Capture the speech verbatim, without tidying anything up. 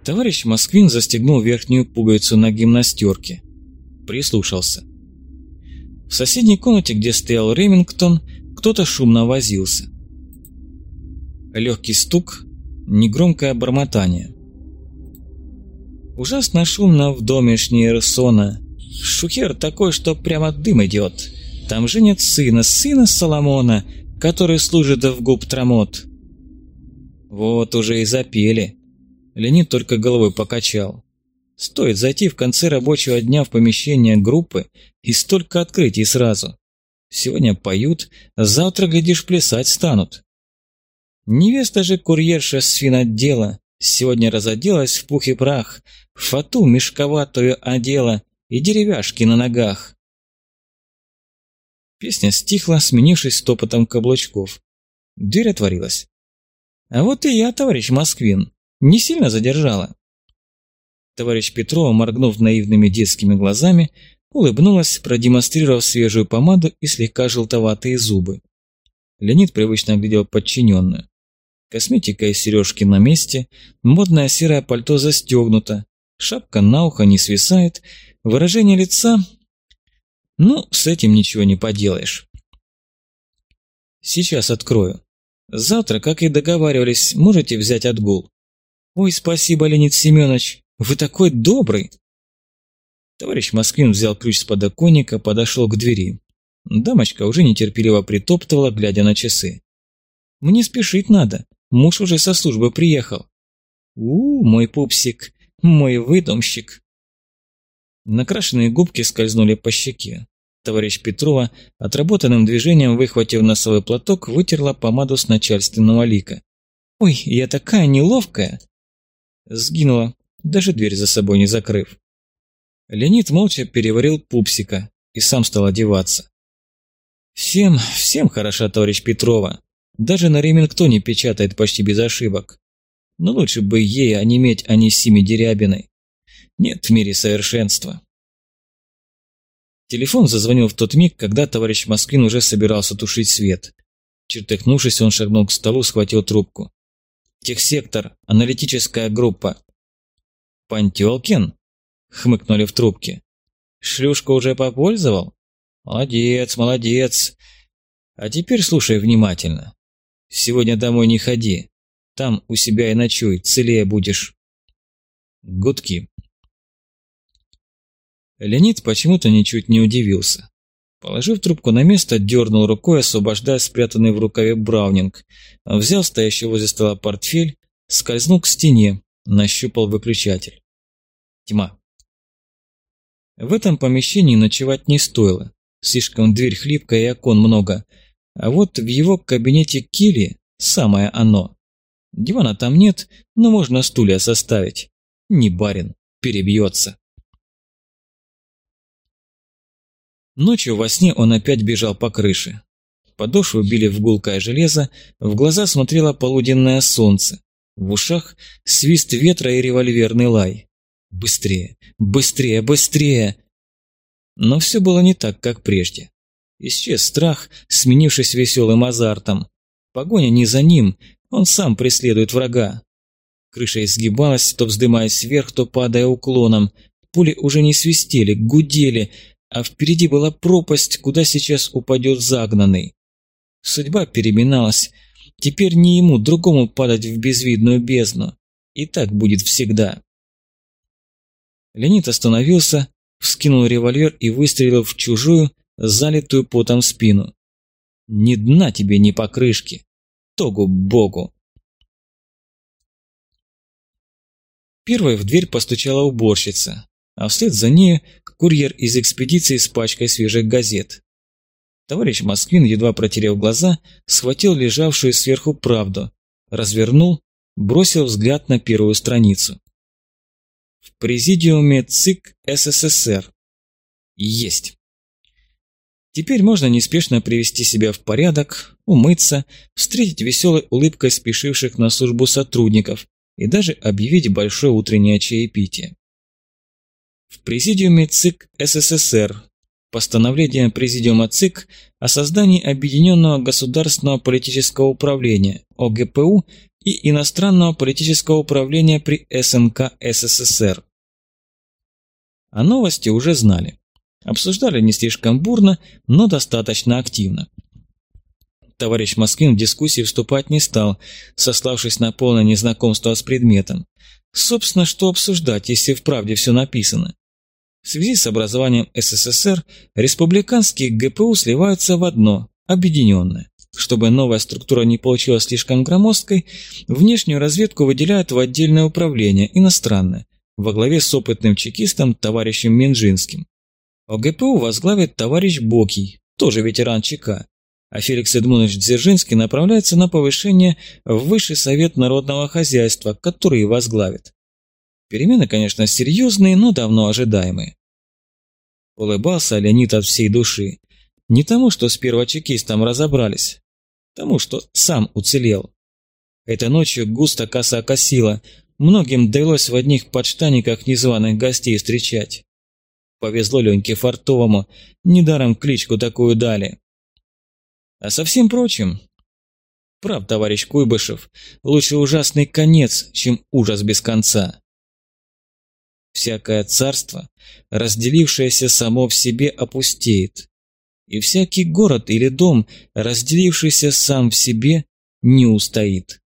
Товарищ Москвин застегнул верхнюю пуговицу на гимнастерке. Прислушался. В соседней комнате, где стоял Ремингтон, кто-то шумно возился. Легкий стук, негромкое бормотание. Ужасно шумно в доме Шниерсона. Шухер такой, что прямо дым идет. Там женят сына, сына Соломона, который служит в губтрамот. Вот уже и запели. Леонид только головой покачал. Стоит зайти в конце рабочего дня в помещение группы, и столько открытий сразу. Сегодня поют, завтра, глядишь, плясать станут. Невеста же курьерша с финотдела сегодня разоделась в пух и прах, фату мешковатую одела и деревяшки на ногах. Песня стихла, сменившись топотом каблучков. Дверь отворилась. А вот и я, товарищ Москвин, не сильно задержала. Товарищ Петрова, моргнув наивными детскими глазами, улыбнулась, продемонстрировав свежую помаду и слегка желтоватые зубы. Леонид привычно оглядел подчиненную. Косметика и сережки на месте, модное серое пальто застегнуто, шапка на ухо не свисает, выражение лица... Ну, с этим ничего не поделаешь. Сейчас открою. Завтра, как и договаривались, можете взять отгул. Ой, спасибо, Леонид Семенович, вы такой добрый. Товарищ Москвин взял ключ с подоконника, подошел к двери. Дамочка уже нетерпеливо притоптывала, глядя на часы. Мне спешить надо, муж уже со службы приехал. У, мой пупсик, мой выдумщик. Накрашенные губки скользнули по щеке. Товарищ Петрова, отработанным движением, выхватив носовой платок, вытерла помаду с начальственного лика. «Ой, я такая неловкая!» Сгинула, даже дверь за собой не закрыв. Леонид молча переварил пупсика и сам стал одеваться. «Всем, всем хороша товарищ Петрова. Даже на Ремингтоне печатает почти без ошибок. Но лучше бы ей онеметь, а не Симе Дерябиной. Нет в мире совершенства». Телефон зазвонил в тот миг, когда товарищ Москвин уже собирался тушить свет. Чертыхнувшись, он шагнул к столу, схватил трубку. «Техсектор, аналитическая группа». «Пантелкин?» — хмыкнули в трубке. «Шлюшку уже попользовал? Молодец, молодец. А теперь слушай внимательно. Сегодня домой не ходи. Там у себя и ночуй, целее будешь». Гудки. Леонид почему-то ничуть не удивился. Положив трубку на место, дернул рукой, освобождая спрятанный в рукаве браунинг, взял стоящий возле стола портфель, скользнул к стене, нащупал выключатель. Тьма. В этом помещении ночевать не стоило, слишком дверь хлипкая и окон много, а вот в его кабинете Килли самое оно. Дивана там нет, но можно стулья составить. Не барин, перебьется. Ночью во сне он опять бежал по крыше. Подошвы били в гулкое железо, в глаза смотрело полуденное солнце, в ушах свист ветра и револьверный лай. Быстрее, быстрее, быстрее! Но все было не так, как прежде. Исчез страх, сменившись веселым азартом. Погоня не за ним, он сам преследует врага. Крыша изгибалась, то вздымаясь вверх, то падая уклоном. Пули уже не свистели, гудели, а впереди была пропасть, куда сейчас упадет загнанный. Судьба переминалась. Теперь не ему, другому падать в безвидную бездну. И так будет всегда. Леонид остановился, вскинул револьвер и выстрелил в чужую, залитую потом спину. Ни дна тебе, ни покрышки. Тогу-богу. Первой в дверь постучала уборщица, а вслед за нею курьер из экспедиции с пачкой свежих газет. Товарищ Москвин, едва протерев глаза, схватил лежавшую сверху правду, развернул, бросил взгляд на первую страницу. В президиуме ЦИК СССР. Есть. Теперь можно неспешно привести себя в порядок, умыться, встретить веселой улыбкой спешивших на службу сотрудников и даже объявить большое утреннее чаепитие. В президиуме ЦИК СССР Постановление Президиума ЦИК о создании Объединенного государственного политического управления (о гэ пэ у) и Иностранного политического управления при эс эм ка эс эс эс эр. О новости уже знали. Обсуждали не слишком бурно, но достаточно активно. Товарищ Москвин в дискуссии вступать не стал, сославшись на полное незнакомство с предметом. Собственно, что обсуждать, если вправде все написано? В связи с образованием эс эс эс эр республиканские гэ пэ у сливаются в одно, объединенное. Чтобы новая структура не получилась слишком громоздкой, внешнюю разведку выделяют в отдельное управление, иностранное, во главе с опытным чекистом товарищем Минжинским. о гэ пэ у возглавит товарищ Бокий, тоже ветеран ЧК, а Феликс Эдмундович Дзержинский направляется на повышение в Высший совет народного хозяйства, который и возглавит. Перемены, конечно, серьезные, но давно ожидаемые. Улыбался Леонид от всей души. Не тому, что с первочекистом разобрались, тому, что сам уцелел. Этой ночью густо коса косила, многим довелось в одних подштаниках незваных гостей встречать. Повезло Леньке Фартовому, недаром кличку такую дали. А со всем прочим, прав товарищ Куйбышев, лучше ужасный конец, чем ужас без конца. Всякое царство, разделившееся само в себе, опустеет, и всякий город или дом, разделившийся сам в себе, не устоит.